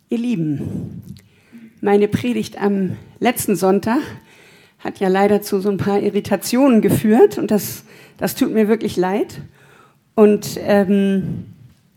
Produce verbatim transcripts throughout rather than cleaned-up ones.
Ihr Lieben, meine Predigt am letzten Sonntag hat ja leider zu so ein paar Irritationen geführt und das, das tut mir wirklich leid. Und ähm,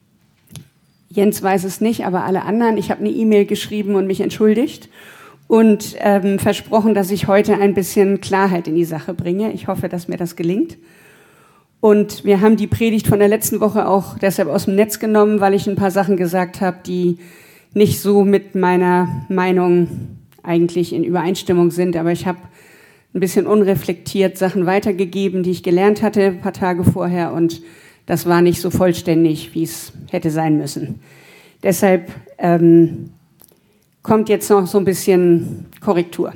Jens weiß es nicht, aber alle anderen. Ich habe eine E-Mail geschrieben und mich entschuldigt und ähm, versprochen, dass ich heute ein bisschen Klarheit in die Sache bringe. Ich hoffe, dass mir das gelingt. Und wir haben die Predigt von der letzten Woche auch deshalb aus dem Netz genommen, weil ich ein paar Sachen gesagt habe, die nicht so mit meiner Meinung eigentlich in Übereinstimmung sind. Aber ich habe ein bisschen unreflektiert Sachen weitergegeben, die ich gelernt hatte ein paar Tage vorher. Und das war nicht so vollständig, wie es hätte sein müssen. Deshalb ähm, kommt jetzt noch so ein bisschen Korrektur.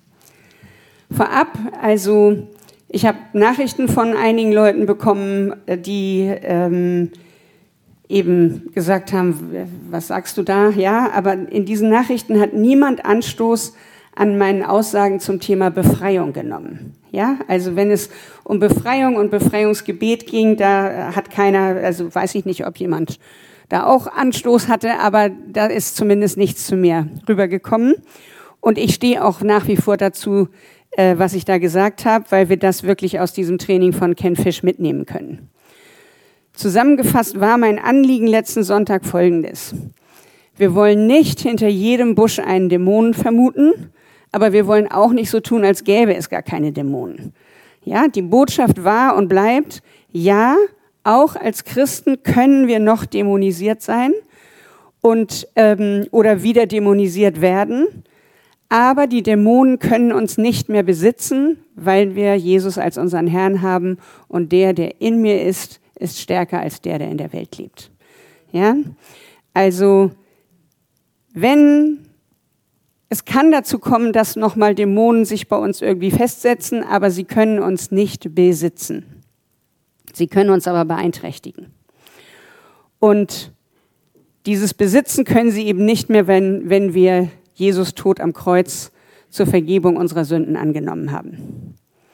Vorab, also ich habe Nachrichten von einigen Leuten bekommen, die ähm, eben gesagt haben, was sagst du da? Ja, aber in diesen Nachrichten hat niemand Anstoß an meinen Aussagen zum Thema Befreiung genommen. Ja, also wenn es um Befreiung und Befreiungsgebet ging, da hat keiner, also weiß ich nicht, ob jemand da auch Anstoß hatte, aber da ist zumindest nichts zu mir rübergekommen. Und ich stehe auch nach wie vor dazu, äh, was ich da gesagt habe, weil wir das wirklich aus diesem Training von Ken Fish mitnehmen können. Zusammengefasst war mein Anliegen letzten Sonntag folgendes. Wir wollen nicht hinter jedem Busch einen Dämon vermuten, aber wir wollen auch nicht so tun, als gäbe es gar keine Dämonen. Ja, die Botschaft war und bleibt, ja, auch als Christen können wir noch dämonisiert sein und ähm, oder wieder dämonisiert werden, aber die Dämonen können uns nicht mehr besitzen, weil wir Jesus als unseren Herrn haben und der, der in mir ist, ist stärker als der, der in der Welt lebt. Ja, also wenn es kann dazu kommen, dass nochmal Dämonen sich bei uns irgendwie festsetzen, aber sie können uns nicht besitzen. Sie können uns aber beeinträchtigen. Und dieses Besitzen können sie eben nicht mehr, wenn, wenn wir Jesus Tod am Kreuz zur Vergebung unserer Sünden angenommen haben.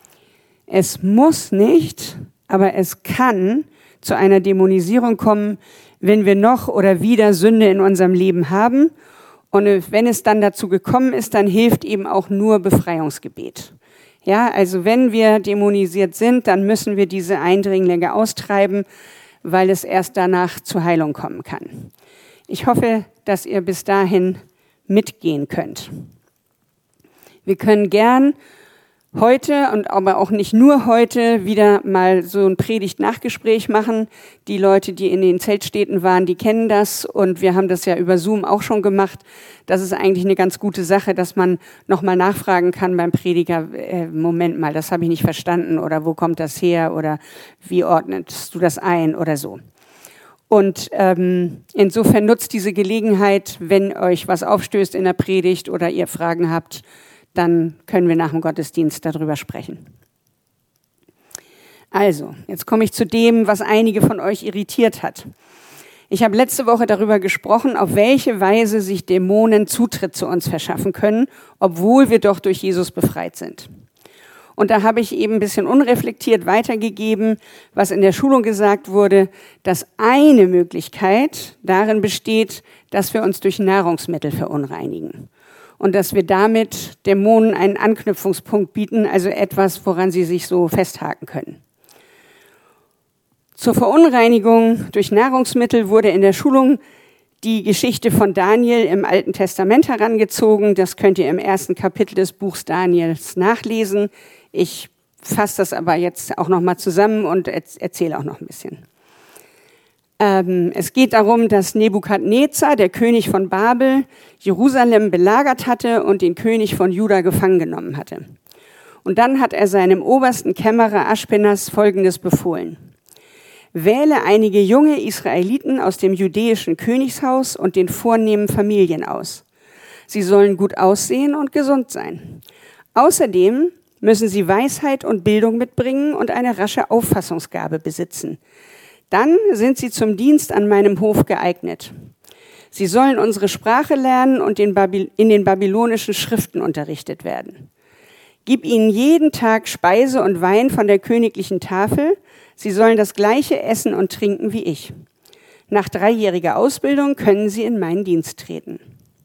Es muss nicht, aber es kann zu einer Dämonisierung kommen, wenn wir noch oder wieder Sünde in unserem Leben haben. Und wenn es dann dazu gekommen ist, dann hilft eben auch nur Befreiungsgebet. Ja, also wenn wir dämonisiert sind, dann müssen wir diese Eindringlinge austreiben, weil es erst danach zur Heilung kommen kann. Ich hoffe, dass ihr bis dahin mitgehen könnt. Wir können gern heute und aber auch nicht nur heute wieder mal so ein Predigt-Nachgespräch machen. Die Leute, die in den Zeltstädten waren, die kennen das und wir haben das ja über Zoom auch schon gemacht. Das ist eigentlich eine ganz gute Sache, dass man nochmal nachfragen kann beim Prediger, äh, Moment mal, das habe ich nicht verstanden oder wo kommt das her oder wie ordnest du das ein oder so. Und ähm, insofern nutzt diese Gelegenheit, wenn euch was aufstößt in der Predigt oder ihr Fragen habt, dann können wir nach dem Gottesdienst darüber sprechen. Also, jetzt komme ich zu dem, was einige von euch irritiert hat. Ich habe letzte Woche darüber gesprochen, auf welche Weise sich Dämonen Zutritt zu uns verschaffen können, obwohl wir doch durch Jesus befreit sind. Und da habe ich eben ein bisschen unreflektiert weitergegeben, was in der Schulung gesagt wurde, dass eine Möglichkeit darin besteht, dass wir uns durch Nahrungsmittel verunreinigen. Und dass wir damit Dämonen einen Anknüpfungspunkt bieten, also etwas, woran sie sich so festhaken können. Zur Verunreinigung durch Nahrungsmittel wurde in der Schulung die Geschichte von Daniel im Alten Testament herangezogen. Das könnt ihr im ersten Kapitel des Buchs Daniels nachlesen. Ich fasse das aber jetzt auch nochmal zusammen und erzähle auch noch ein bisschen. Es geht darum, dass Nebukadnezar, der König von Babel, Jerusalem belagert hatte und den König von Juda gefangen genommen hatte. Und dann hat er seinem obersten Kämmerer Aschpenas Folgendes befohlen. Wähle einige junge Israeliten aus dem judäischen Königshaus und den vornehmen Familien aus. Sie sollen gut aussehen und gesund sein. Außerdem müssen sie Weisheit und Bildung mitbringen und eine rasche Auffassungsgabe besitzen. Dann sind sie zum Dienst an meinem Hof geeignet. Sie sollen unsere Sprache lernen und in den babylonischen Schriften unterrichtet werden. Gib ihnen jeden Tag Speise und Wein von der königlichen Tafel. Sie sollen das gleiche essen und trinken wie ich. Nach dreijähriger Ausbildung können sie in meinen Dienst treten.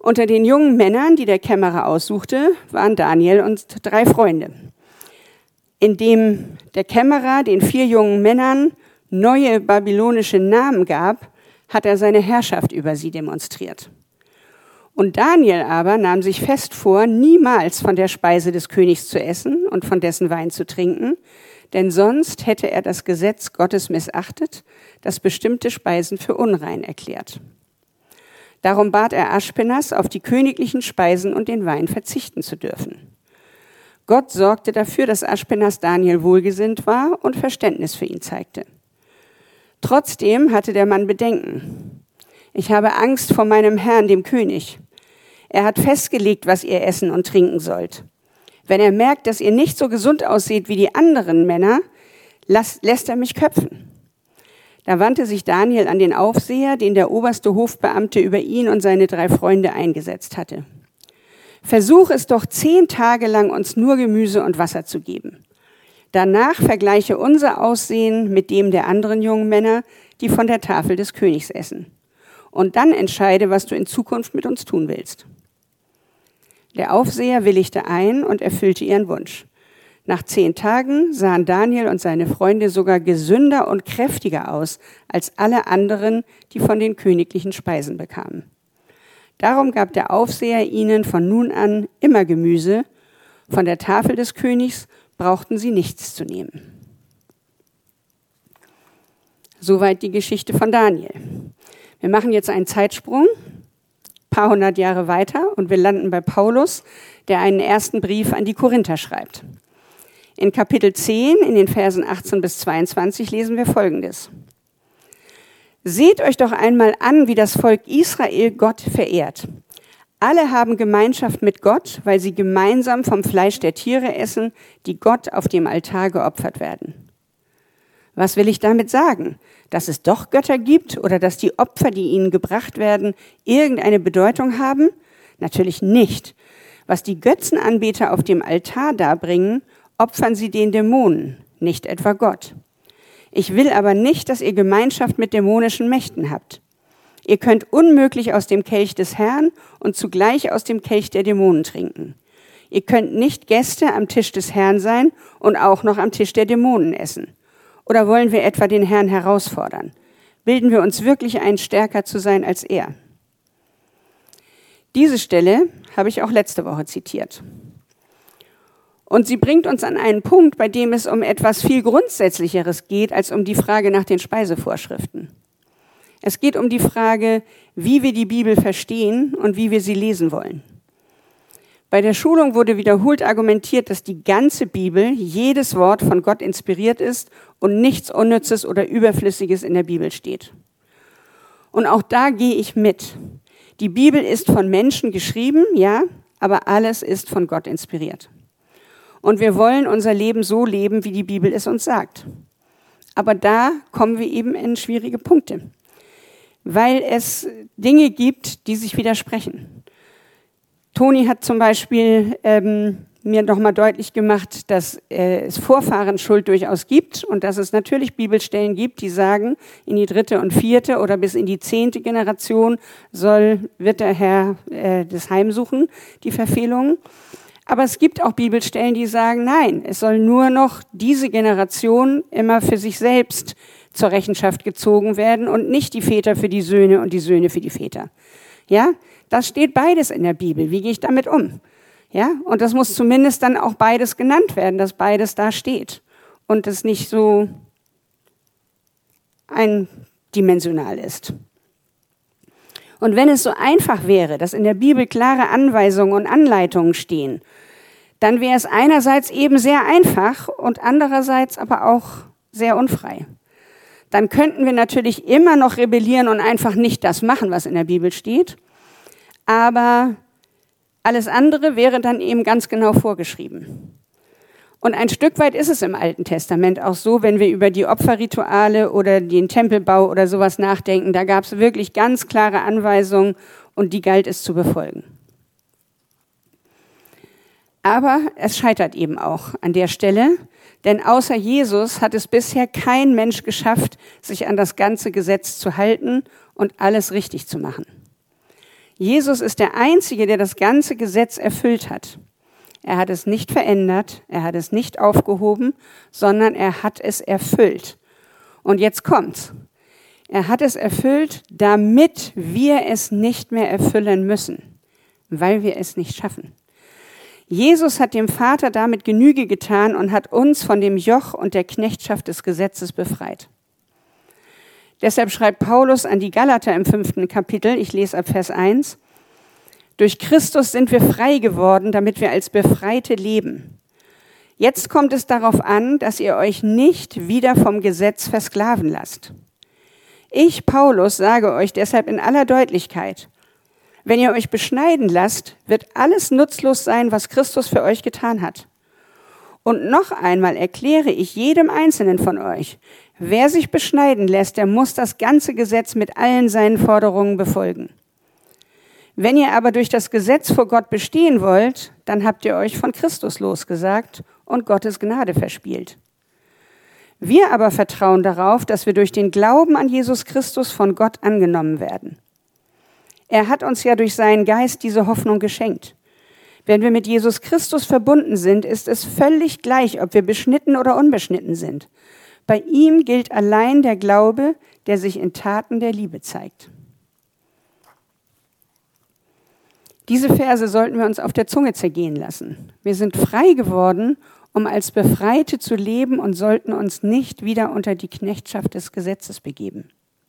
Unter den jungen Männern, die der Kämmerer aussuchte, waren Daniel und drei Freunde. Indem der Kämmerer den vier jungen Männern neue babylonische Namen gab, hat er seine Herrschaft über sie demonstriert. Und Daniel aber nahm sich fest vor, niemals von der Speise des Königs zu essen und von dessen Wein zu trinken, denn sonst hätte er das Gesetz Gottes missachtet, das bestimmte Speisen für unrein erklärt. Darum bat er Aschpenas, auf die königlichen Speisen und den Wein verzichten zu dürfen. Gott sorgte dafür, dass Aschpenas Daniel wohlgesinnt war und Verständnis für ihn zeigte. Trotzdem hatte der Mann Bedenken. Ich habe Angst vor meinem Herrn, dem König. Er hat festgelegt, was ihr essen und trinken sollt. Wenn er merkt, dass ihr nicht so gesund ausseht wie die anderen Männer, lässt er mich köpfen. Da wandte sich Daniel an den Aufseher, den der oberste Hofbeamte über ihn und seine drei Freunde eingesetzt hatte. Versuch es doch zehn Tage lang, uns nur Gemüse und Wasser zu geben. Danach vergleiche unser Aussehen mit dem der anderen jungen Männer, die von der Tafel des Königs essen. Und dann entscheide, was du in Zukunft mit uns tun willst. Der Aufseher willigte ein und erfüllte ihren Wunsch. Nach zehn Tagen sahen Daniel und seine Freunde sogar gesünder und kräftiger aus als alle anderen, die von den königlichen Speisen bekamen. Darum gab der Aufseher ihnen von nun an immer Gemüse. Von der Tafel des Königs brauchten sie nichts zu nehmen. Soweit die Geschichte von Daniel. Wir machen jetzt einen Zeitsprung, ein paar hundert Jahre weiter, und wir landen bei Paulus, der einen ersten Brief an die Korinther schreibt. In Kapitel zehn, in den Versen achtzehn bis zweiundzwanzig, lesen wir Folgendes. Seht euch doch einmal an, wie das Volk Israel Gott verehrt. Alle haben Gemeinschaft mit Gott, weil sie gemeinsam vom Fleisch der Tiere essen, die Gott auf dem Altar geopfert werden. Was will ich damit sagen? Dass es doch Götter gibt oder dass die Opfer, die ihnen gebracht werden, irgendeine Bedeutung haben? Natürlich nicht. Was die Götzenanbeter auf dem Altar darbringen, opfern sie den Dämonen, nicht etwa Gott. Ich will aber nicht, dass ihr Gemeinschaft mit dämonischen Mächten habt. Ihr könnt unmöglich aus dem Kelch des Herrn und zugleich aus dem Kelch der Dämonen trinken. Ihr könnt nicht Gäste am Tisch des Herrn sein und auch noch am Tisch der Dämonen essen. Oder wollen wir etwa den Herrn herausfordern? Bilden wir uns wirklich ein, stärker zu sein als er? Diese Stelle habe ich auch letzte Woche zitiert. Und sie bringt uns an einen Punkt, bei dem es um etwas viel Grundsätzlicheres geht, als um die Frage nach den Speisevorschriften. Es geht um die Frage, wie wir die Bibel verstehen und wie wir sie lesen wollen. Bei der Schulung wurde wiederholt argumentiert, dass die ganze Bibel, jedes Wort von Gott inspiriert ist und nichts Unnützes oder Überflüssiges in der Bibel steht. Und auch da gehe ich mit. Die Bibel ist von Menschen geschrieben, ja, aber alles ist von Gott inspiriert. Und wir wollen unser Leben so leben, wie die Bibel es uns sagt. Aber da kommen wir eben in schwierige Punkte, weil es Dinge gibt, die sich widersprechen. Toni hat zum Beispiel ähm, mir nochmal deutlich gemacht, dass äh, es Vorfahrenschuld durchaus gibt und dass es natürlich Bibelstellen gibt, die sagen, in die dritte und vierte oder bis in die zehnte Generation soll, wird der Herr äh, das heimsuchen, die Verfehlungen. Aber es gibt auch Bibelstellen, die sagen, nein, es soll nur noch diese Generation immer für sich selbst zur Rechenschaft gezogen werden und nicht die Väter für die Söhne und die Söhne für die Väter. Ja, das steht beides in der Bibel. Wie gehe ich damit um? Ja, und das muss zumindest dann auch beides genannt werden, dass beides da steht und es nicht so eindimensional ist. Und wenn es so einfach wäre, dass in der Bibel klare Anweisungen und Anleitungen stehen, dann wäre es einerseits eben sehr einfach und andererseits aber auch sehr unfrei. Dann könnten wir natürlich immer noch rebellieren und einfach nicht das machen, was in der Bibel steht, aber alles andere wäre dann eben ganz genau vorgeschrieben. Und ein Stück weit ist es im Alten Testament auch so, wenn wir über die Opferrituale oder den Tempelbau oder sowas nachdenken, da gab es wirklich ganz klare Anweisungen und die galt es zu befolgen. Aber es scheitert eben auch an der Stelle, denn außer Jesus hat es bisher kein Mensch geschafft, sich an das ganze Gesetz zu halten und alles richtig zu machen. Jesus ist der Einzige, der das ganze Gesetz erfüllt hat. Er hat es nicht verändert, er hat es nicht aufgehoben, sondern er hat es erfüllt. Und jetzt kommt's. Er hat es erfüllt, damit wir es nicht mehr erfüllen müssen, weil wir es nicht schaffen. Jesus hat dem Vater damit Genüge getan und hat uns von dem Joch und der Knechtschaft des Gesetzes befreit. Deshalb schreibt Paulus an die Galater im fünften Kapitel, ich lese ab Vers eins, durch Christus sind wir frei geworden, damit wir als Befreite leben. Jetzt kommt es darauf an, dass ihr euch nicht wieder vom Gesetz versklaven lasst. Ich, Paulus, sage euch deshalb in aller Deutlichkeit, wenn ihr euch beschneiden lasst, wird alles nutzlos sein, was Christus für euch getan hat. Und noch einmal erkläre ich jedem Einzelnen von euch, wer sich beschneiden lässt, der muss das ganze Gesetz mit allen seinen Forderungen befolgen. Wenn ihr aber durch das Gesetz vor Gott bestehen wollt, dann habt ihr euch von Christus losgesagt und Gottes Gnade verspielt. Wir aber vertrauen darauf, dass wir durch den Glauben an Jesus Christus von Gott angenommen werden. Er hat uns ja durch seinen Geist diese Hoffnung geschenkt. Wenn wir mit Jesus Christus verbunden sind, ist es völlig gleich, ob wir beschnitten oder unbeschnitten sind. Bei ihm gilt allein der Glaube, der sich in Taten der Liebe zeigt. Diese Verse sollten wir uns auf der Zunge zergehen lassen. Wir sind frei geworden, um als Befreite zu leben und sollten uns nicht wieder unter die Knechtschaft des Gesetzes begeben.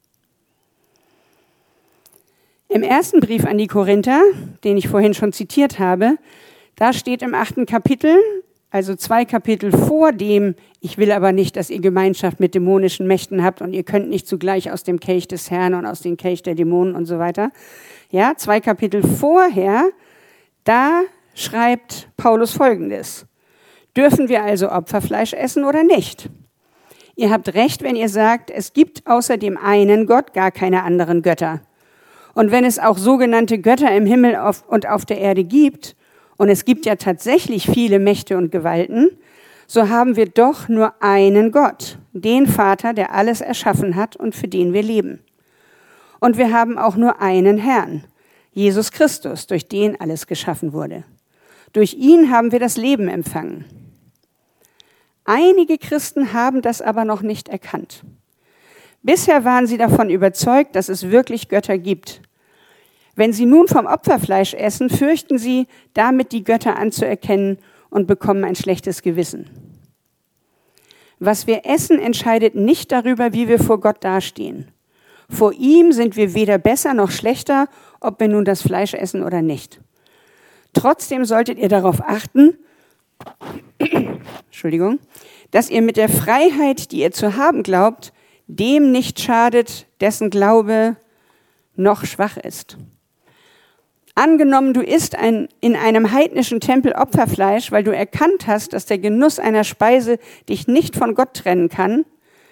Im ersten Brief an die Korinther, den ich vorhin schon zitiert habe, da steht im achten Kapitel, also zwei Kapitel vor dem, ich will aber nicht, dass ihr Gemeinschaft mit dämonischen Mächten habt und ihr könnt nicht zugleich aus dem Kelch des Herrn und aus dem Kelch der Dämonen und so weiter. Ja, zwei Kapitel vorher, da schreibt Paulus Folgendes. Dürfen wir also Opferfleisch essen oder nicht? Ihr habt recht, wenn ihr sagt, es gibt außer dem einen Gott gar keine anderen Götter. Und wenn es auch sogenannte Götter im Himmel und auf der Erde gibt, und es gibt ja tatsächlich viele Mächte und Gewalten, so haben wir doch nur einen Gott, den Vater, der alles erschaffen hat und für den wir leben. Und wir haben auch nur einen Herrn, Jesus Christus, durch den alles geschaffen wurde. Durch ihn haben wir das Leben empfangen. Einige Christen haben das aber noch nicht erkannt. Bisher waren sie davon überzeugt, dass es wirklich Götter gibt. Wenn sie nun vom Opferfleisch essen, fürchten sie, damit die Götter anzuerkennen und bekommen ein schlechtes Gewissen. Was wir essen, entscheidet nicht darüber, wie wir vor Gott dastehen. Vor ihm sind wir weder besser noch schlechter, ob wir nun das Fleisch essen oder nicht. Trotzdem solltet ihr darauf achten, Entschuldigung, dass ihr mit der Freiheit, die ihr zu haben glaubt, dem nicht schadet, dessen Glaube noch schwach ist. Angenommen, du isst ein, in einem heidnischen Tempel Opferfleisch, weil du erkannt hast, dass der Genuss einer Speise dich nicht von Gott trennen kann.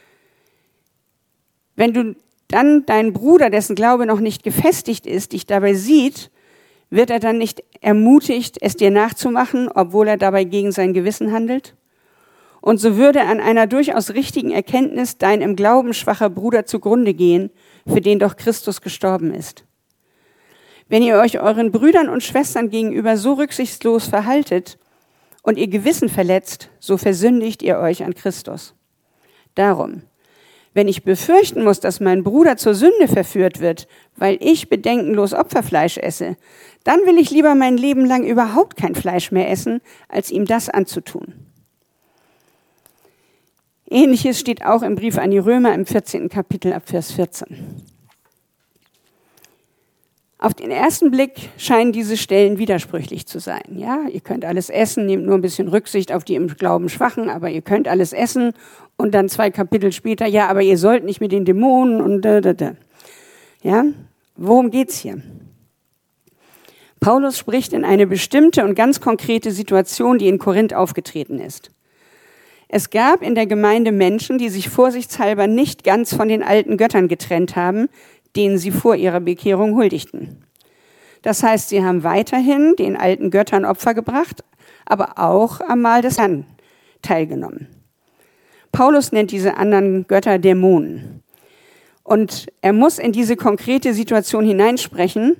Wenn du dann deinen Bruder, dessen Glaube noch nicht gefestigt ist, dich dabei sieht, wird er dann nicht ermutigt, es dir nachzumachen, obwohl er dabei gegen sein Gewissen handelt? Und so würde an einer durchaus richtigen Erkenntnis dein im Glauben schwacher Bruder zugrunde gehen, für den doch Christus gestorben ist. Wenn ihr euch euren Brüdern und Schwestern gegenüber so rücksichtslos verhaltet und ihr Gewissen verletzt, so versündigt ihr euch an Christus. Darum, wenn ich befürchten muss, dass mein Bruder zur Sünde verführt wird, weil ich bedenkenlos Opferfleisch esse, dann will ich lieber mein Leben lang überhaupt kein Fleisch mehr essen, als ihm das anzutun. Ähnliches steht auch im Brief an die Römer im vierzehnten Kapitel ab Vers vierzehn. Auf den ersten Blick scheinen diese Stellen widersprüchlich zu sein. Ja, ihr könnt alles essen, nehmt nur ein bisschen Rücksicht auf die im Glauben Schwachen, aber ihr könnt alles essen. Und dann zwei Kapitel später, ja, aber ihr sollt nicht mit den Dämonen und da, da, da. Ja, worum geht's hier? Paulus spricht in eine bestimmte und ganz konkrete Situation, die in Korinth aufgetreten ist. Es gab in der Gemeinde Menschen, die sich vorsichtshalber nicht ganz von den alten Göttern getrennt haben, denen sie vor ihrer Bekehrung huldigten. Das heißt, sie haben weiterhin den alten Göttern Opfer gebracht, aber auch am Mahl des Herrn teilgenommen. Paulus nennt diese anderen Götter Dämonen. Und er muss in diese konkrete Situation hineinsprechen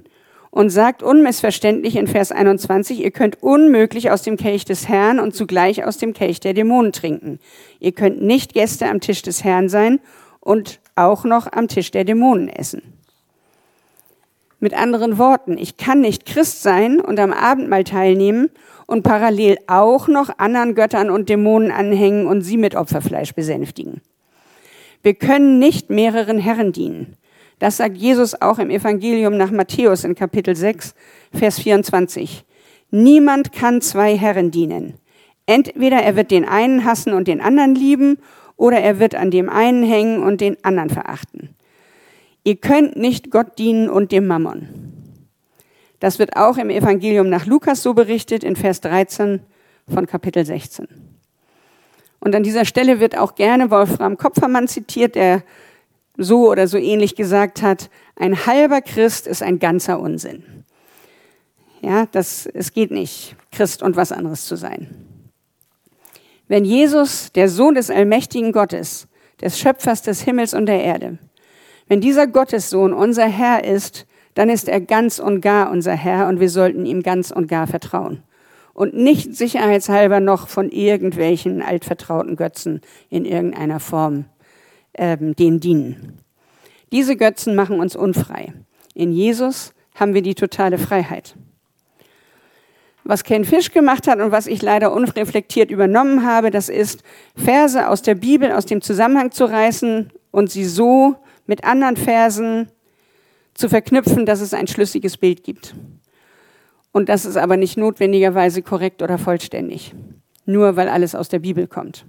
und sagt unmissverständlich in Vers einundzwanzig, ihr könnt unmöglich aus dem Kelch des Herrn und zugleich aus dem Kelch der Dämonen trinken. Ihr könnt nicht Gäste am Tisch des Herrn sein und auch noch am Tisch der Dämonen essen. Mit anderen Worten, ich kann nicht Christ sein und am Abendmahl teilnehmen und parallel auch noch anderen Göttern und Dämonen anhängen und sie mit Opferfleisch besänftigen. Wir können nicht mehreren Herren dienen. Das sagt Jesus auch im Evangelium nach Matthäus in Kapitel sechs, Vers vierundzwanzig. Niemand kann zwei Herren dienen. Entweder er wird den einen hassen und den anderen lieben, oder er wird an dem einen hängen und den anderen verachten. Ihr könnt nicht Gott dienen und dem Mammon. Das wird auch im Evangelium nach Lukas so berichtet in Vers dreizehn von Kapitel sechzehn. Und an dieser Stelle wird auch gerne Wolfram Kopfermann zitiert, der so oder so ähnlich gesagt hat, ein halber Christ ist ein ganzer Unsinn. Ja, das, es geht nicht, Christ und was anderes zu sein. Wenn Jesus, der Sohn des allmächtigen Gottes, des Schöpfers des Himmels und der Erde, wenn dieser Gottessohn unser Herr ist, dann ist er ganz und gar unser Herr und wir sollten ihm ganz und gar vertrauen. Und nicht sicherheitshalber noch von irgendwelchen altvertrauten Götzen in irgendeiner Form ähm, denen dienen. Diese Götzen machen uns unfrei. In Jesus haben wir die totale Freiheit. Was Ken Fish gemacht hat und was ich leider unreflektiert übernommen habe, das ist, Verse aus der Bibel aus dem Zusammenhang zu reißen und sie so mit anderen Versen zu verknüpfen, dass es ein schlüssiges Bild gibt. Und das ist aber nicht notwendigerweise korrekt oder vollständig, nur weil alles aus der Bibel kommt.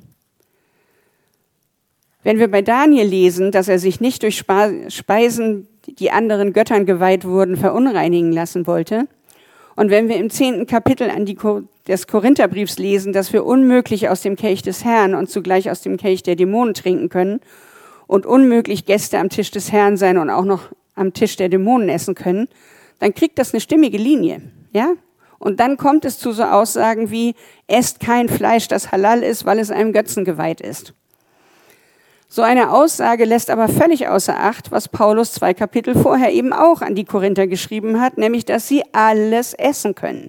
Wenn wir bei Daniel lesen, dass er sich nicht durch Speisen, die anderen Göttern geweiht wurden, verunreinigen lassen wollte, und wenn wir im zehnten Kapitel an die, des Korintherbriefs lesen, dass wir unmöglich aus dem Kelch des Herrn und zugleich aus dem Kelch der Dämonen trinken können und unmöglich Gäste am Tisch des Herrn sein und auch noch am Tisch der Dämonen essen können, dann kriegt das eine stimmige Linie, ja? Und dann kommt es zu so Aussagen wie, esst kein Fleisch, das halal ist, weil es einem Götzen geweiht ist. So eine Aussage lässt aber völlig außer Acht, was Paulus zwei Kapitel vorher eben auch an die Korinther geschrieben hat, nämlich, dass sie alles essen können.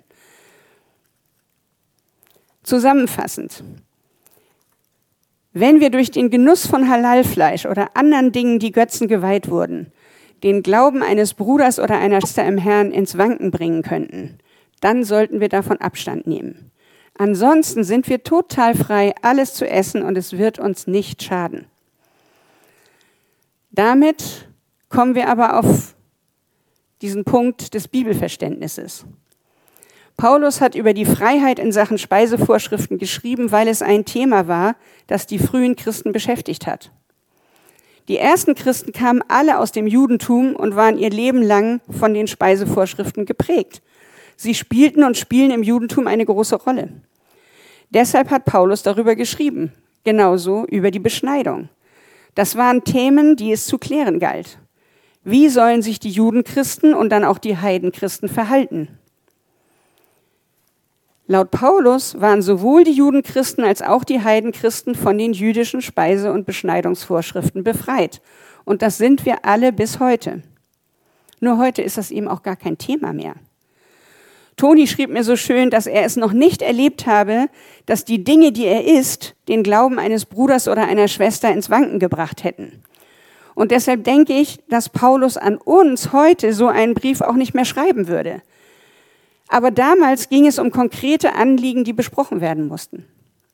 Zusammenfassend. Wenn wir durch den Genuss von Halalfleisch oder anderen Dingen, die Götzen geweiht wurden, den Glauben eines Bruders oder einer Schwester im Herrn ins Wanken bringen könnten, dann sollten wir davon Abstand nehmen. Ansonsten sind wir total frei, alles zu essen und es wird uns nicht schaden. Damit kommen wir aber auf diesen Punkt des Bibelverständnisses. Paulus hat über die Freiheit in Sachen Speisevorschriften geschrieben, weil es ein Thema war, das die frühen Christen beschäftigt hat. Die ersten Christen kamen alle aus dem Judentum und waren ihr Leben lang von den Speisevorschriften geprägt. Sie spielten und spielen im Judentum eine große Rolle. Deshalb hat Paulus darüber geschrieben, genauso über die Beschneidung. Das waren Themen, die es zu klären galt. Wie sollen sich die Judenchristen und dann auch die Heidenchristen verhalten? Laut Paulus waren sowohl die Judenchristen als auch die Heidenchristen von den jüdischen Speise- und Beschneidungsvorschriften befreit. Und das sind wir alle bis heute. Nur heute ist das eben auch gar kein Thema mehr. Toni schrieb mir so schön, dass er es noch nicht erlebt habe, dass die Dinge, die er isst, den Glauben eines Bruders oder einer Schwester ins Wanken gebracht hätten. Und deshalb denke ich, dass Paulus an uns heute so einen Brief auch nicht mehr schreiben würde. Aber damals ging es um konkrete Anliegen, die besprochen werden mussten.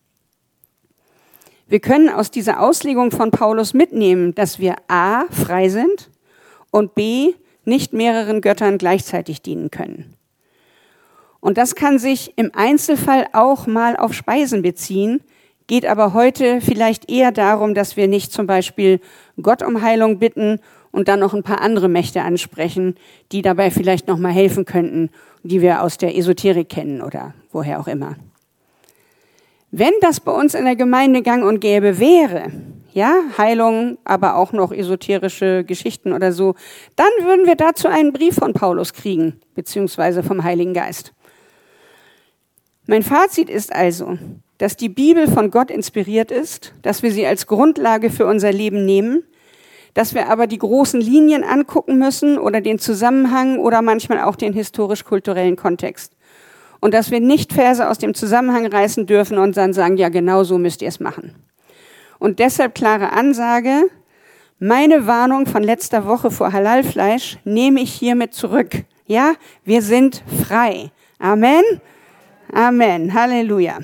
Wir können aus dieser Auslegung von Paulus mitnehmen, dass wir a. frei sind und b. nicht mehreren Göttern gleichzeitig dienen können. Und das kann sich im Einzelfall auch mal auf Speisen beziehen, geht aber heute vielleicht eher darum, dass wir nicht zum Beispiel Gott um Heilung bitten und dann noch ein paar andere Mächte ansprechen, die dabei vielleicht noch mal helfen könnten, die wir aus der Esoterik kennen oder woher auch immer. Wenn das bei uns in der Gemeinde gang und gäbe wäre, ja, Heilung, aber auch noch esoterische Geschichten oder so, dann würden wir dazu einen Brief von Paulus kriegen, beziehungsweise vom Heiligen Geist. Mein Fazit ist also, dass die Bibel von Gott inspiriert ist, dass wir sie als Grundlage für unser Leben nehmen, dass wir aber die großen Linien angucken müssen oder den Zusammenhang oder manchmal auch den historisch-kulturellen Kontext. Und dass wir nicht Verse aus dem Zusammenhang reißen dürfen und dann sagen, ja, genau so müsst ihr es machen. Und deshalb klare Ansage, meine Warnung von letzter Woche vor Halalfleisch nehme ich hiermit zurück. Ja, wir sind frei. Amen. Amen. Halleluja.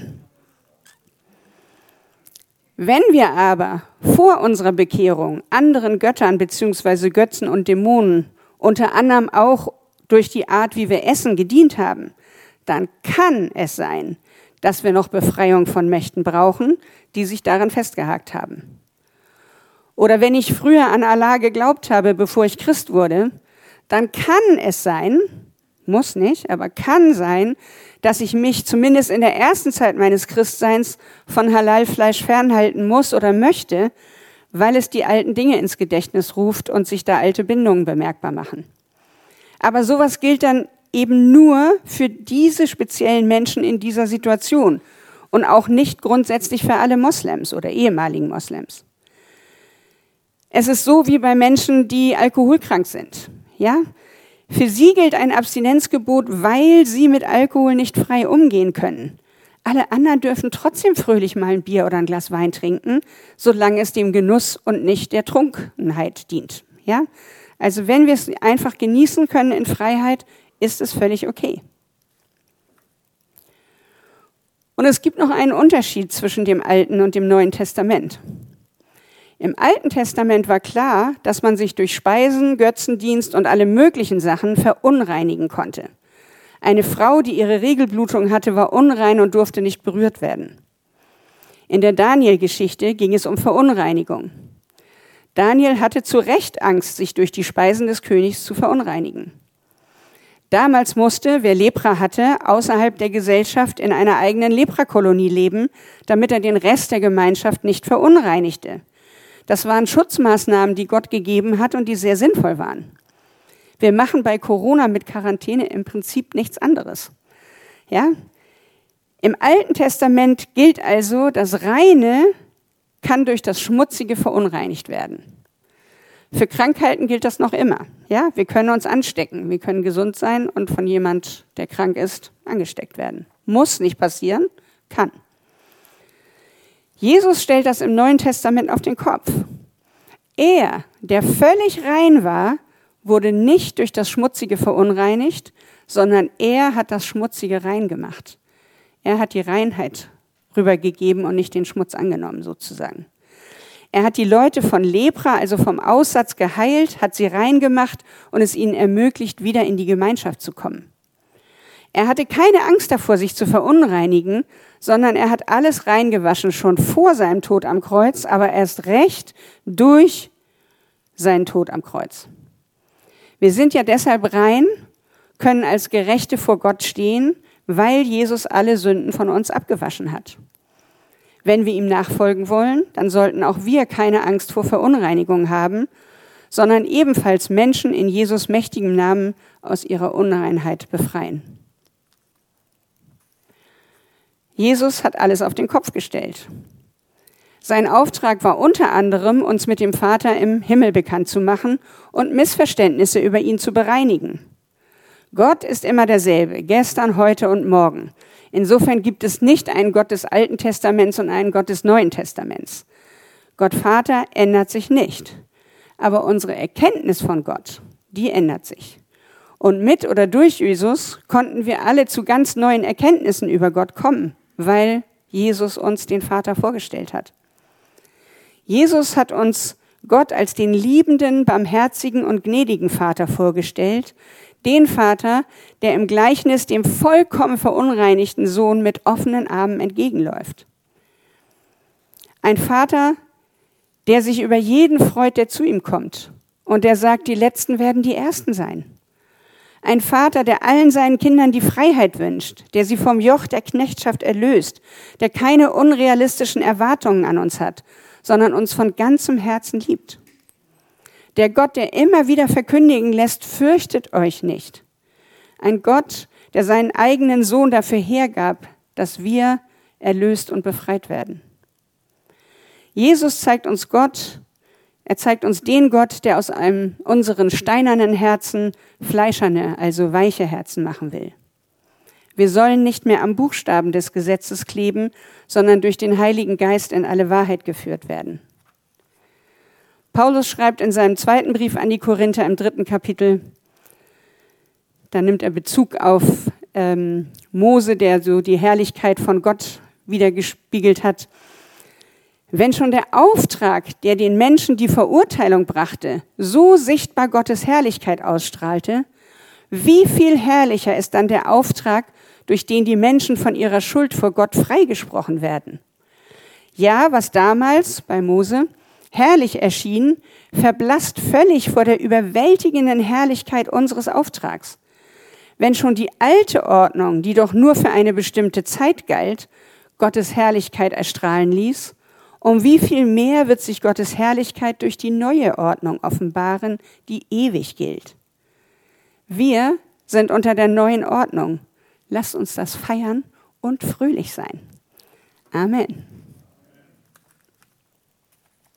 Wenn wir aber vor unserer Bekehrung anderen Göttern bzw. Götzen und Dämonen, unter anderem auch durch die Art, wie wir essen, gedient haben, dann kann es sein, dass wir noch Befreiung von Mächten brauchen, die sich daran festgehakt haben. Oder wenn ich früher an Allah geglaubt habe, bevor ich Christ wurde, dann kann es sein, muss nicht, aber kann sein, dass ich mich zumindest in der ersten Zeit meines Christseins von Halalfleisch fernhalten muss oder möchte, weil es die alten Dinge ins Gedächtnis ruft und sich da alte Bindungen bemerkbar machen. Aber sowas gilt dann eben nur für diese speziellen Menschen in dieser Situation und auch nicht grundsätzlich für alle Moslems oder ehemaligen Moslems. Es ist so wie bei Menschen, die alkoholkrank sind. Ja? Für sie gilt ein Abstinenzgebot, weil sie mit Alkohol nicht frei umgehen können. Alle anderen dürfen trotzdem fröhlich mal ein Bier oder ein Glas Wein trinken, solange es dem Genuss und nicht der Trunkenheit dient. Ja? Also wenn wir es einfach genießen können in Freiheit, ist es völlig okay. Und es gibt noch einen Unterschied zwischen dem Alten und dem Neuen Testament. Im Alten Testament war klar, dass man sich durch Speisen, Götzendienst und alle möglichen Sachen verunreinigen konnte. Eine Frau, die ihre Regelblutung hatte, war unrein und durfte nicht berührt werden. In der Daniel-Geschichte ging es um Verunreinigung. Daniel hatte zu Recht Angst, sich durch die Speisen des Königs zu verunreinigen. Damals musste, wer Lepra hatte, außerhalb der Gesellschaft in einer eigenen Leprakolonie leben, damit er den Rest der Gemeinschaft nicht verunreinigte. Das waren Schutzmaßnahmen, die Gott gegeben hat und die sehr sinnvoll waren. Wir machen bei Corona mit Quarantäne im Prinzip nichts anderes. Ja? Im Alten Testament gilt also, das Reine kann durch das Schmutzige verunreinigt werden. Für Krankheiten gilt das noch immer. Ja? Wir können uns anstecken, wir können gesund sein und von jemand, der krank ist, angesteckt werden. Muss nicht passieren, kann. Jesus stellt das im Neuen Testament auf den Kopf. Er, der völlig rein war, wurde nicht durch das Schmutzige verunreinigt, sondern er hat das Schmutzige rein gemacht. Er hat die Reinheit rübergegeben und nicht den Schmutz angenommen, sozusagen. Er hat die Leute von Lepra, also vom Aussatz, geheilt, hat sie rein gemacht und es ihnen ermöglicht, wieder in die Gemeinschaft zu kommen. Er hatte keine Angst davor, sich zu verunreinigen, sondern er hat alles reingewaschen, schon vor seinem Tod am Kreuz, aber erst recht durch seinen Tod am Kreuz. Wir sind ja deshalb rein, können als Gerechte vor Gott stehen, weil Jesus alle Sünden von uns abgewaschen hat. Wenn wir ihm nachfolgen wollen, dann sollten auch wir keine Angst vor Verunreinigung haben, sondern ebenfalls Menschen in Jesus mächtigem Namen aus ihrer Unreinheit befreien. Jesus hat alles auf den Kopf gestellt. Sein Auftrag war unter anderem, uns mit dem Vater im Himmel bekannt zu machen und Missverständnisse über ihn zu bereinigen. Gott ist immer derselbe, gestern, heute und morgen. Insofern gibt es nicht einen Gott des Alten Testaments und einen Gott des Neuen Testaments. Gott Vater ändert sich nicht. Aber unsere Erkenntnis von Gott, die ändert sich. Und mit oder durch Jesus konnten wir alle zu ganz neuen Erkenntnissen über Gott kommen, weil Jesus uns den Vater vorgestellt hat. Jesus hat uns Gott als den liebenden, barmherzigen und gnädigen Vater vorgestellt, den Vater, der im Gleichnis dem vollkommen verunreinigten Sohn mit offenen Armen entgegenläuft. Ein Vater, der sich über jeden freut, der zu ihm kommt und der sagt, die Letzten werden die Ersten sein. Ein Vater, der allen seinen Kindern die Freiheit wünscht, der sie vom Joch der Knechtschaft erlöst, der keine unrealistischen Erwartungen an uns hat, sondern uns von ganzem Herzen liebt. Der Gott, der immer wieder verkündigen lässt, fürchtet euch nicht. Ein Gott, der seinen eigenen Sohn dafür hergab, dass wir erlöst und befreit werden. Jesus zeigt uns Gott, Er zeigt uns den Gott, der aus einem unseren steinernen Herzen fleischerne, also weiche Herzen machen will. Wir sollen nicht mehr am Buchstaben des Gesetzes kleben, sondern durch den Heiligen Geist in alle Wahrheit geführt werden. Paulus schreibt in seinem zweiten Brief an die Korinther im dritten Kapitel, da nimmt er Bezug auf ähm, Mose, der so die Herrlichkeit von Gott wiedergespiegelt hat. Wenn schon der Auftrag, der den Menschen die Verurteilung brachte, so sichtbar Gottes Herrlichkeit ausstrahlte, wie viel herrlicher ist dann der Auftrag, durch den die Menschen von ihrer Schuld vor Gott freigesprochen werden? Ja, was damals bei Mose herrlich erschien, verblasst völlig vor der überwältigenden Herrlichkeit unseres Auftrags. Wenn schon die alte Ordnung, die doch nur für eine bestimmte Zeit galt, Gottes Herrlichkeit erstrahlen ließ, um wie viel mehr wird sich Gottes Herrlichkeit durch die neue Ordnung offenbaren, die ewig gilt. Wir sind unter der neuen Ordnung. Lasst uns das feiern und fröhlich sein. Amen.